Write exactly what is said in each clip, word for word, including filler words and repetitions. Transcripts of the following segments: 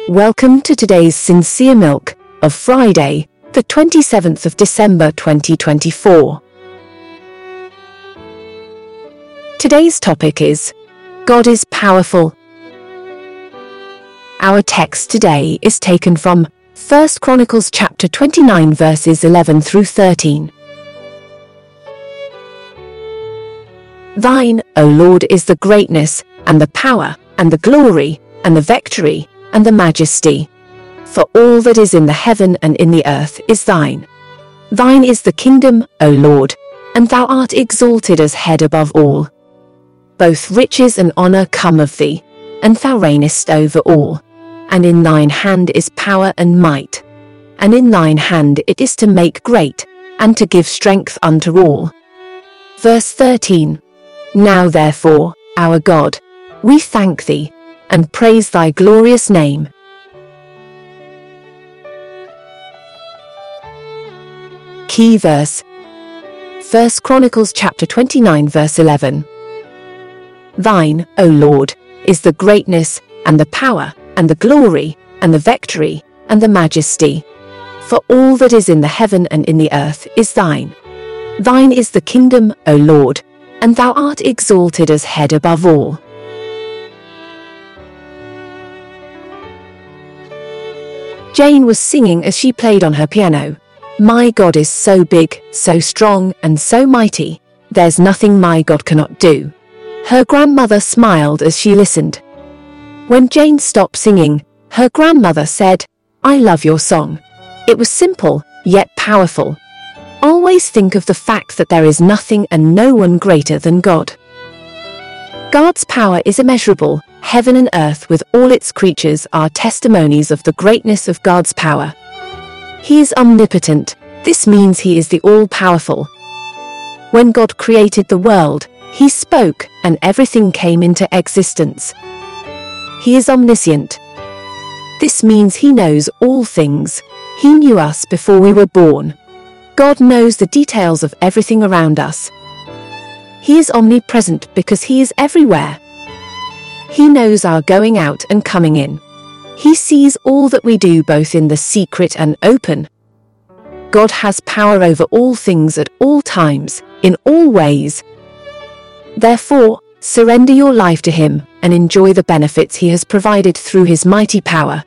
Welcome to today's Sincere Milk of Friday, the twenty-seventh of December twenty twenty-four. Today's topic is God is powerful. Our text today is taken from First Chronicles chapter twenty-nine verses eleven through thirteen. Thine, O Lord, is the greatness, and the power, and the glory, and the victory, and the majesty. For all that is in the heaven and in the earth is thine. Thine is the kingdom, O Lord, and thou art exalted as head above all. Both riches and honour come of thee, and thou reignest over all. And in thine hand is power and might. And in thine hand it is to make great, and to give strength unto all. Verse thirteen. Now therefore, our God, we thank thee, and praise thy glorious name. Key verse. First Chronicles chapter twenty-nine verse eleven. Thine, O Lord, is the greatness, and the power, and the glory, and the victory, and the majesty. For all that is in the heaven and in the earth is thine. Thine is the kingdom, O Lord, and thou art exalted as head above all. Jane was singing as she played on her piano. My God is so big, so strong, and so mighty. There's nothing my God cannot do. Her grandmother smiled as she listened. When Jane stopped singing, her grandmother said, I love your song. It was simple, yet powerful. Always think of the fact that there is nothing and no one greater than God. God's power is immeasurable. Heaven and earth with all its creatures are testimonies of the greatness of God's power. He is omnipotent. This means he is the all-powerful. When God created the world, he spoke, and everything came into existence. He is omniscient. This means he knows all things. He knew us before we were born. God knows the details of everything around us. He is omnipresent because he is everywhere. He knows our going out and coming in. He sees all that we do both in the secret and open. God has power over all things at all times, in all ways. Therefore, surrender your life to him and enjoy the benefits he has provided through his mighty power.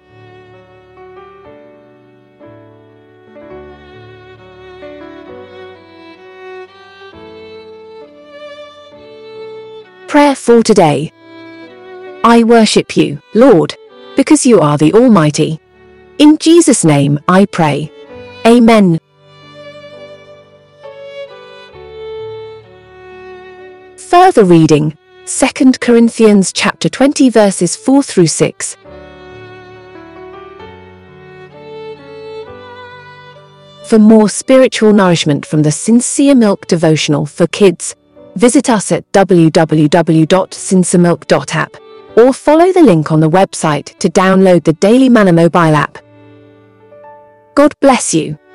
Prayer for today. I worship you, Lord, because you are the Almighty. In Jesus' name I pray. Amen. Further reading, Second Corinthians chapter twenty verses four through six. For more spiritual nourishment from the Sincere Milk devotional for kids, visit us at w w w dot sincere milk dot app. or follow the link on the website to download the Daily Manna mobile app. God bless you.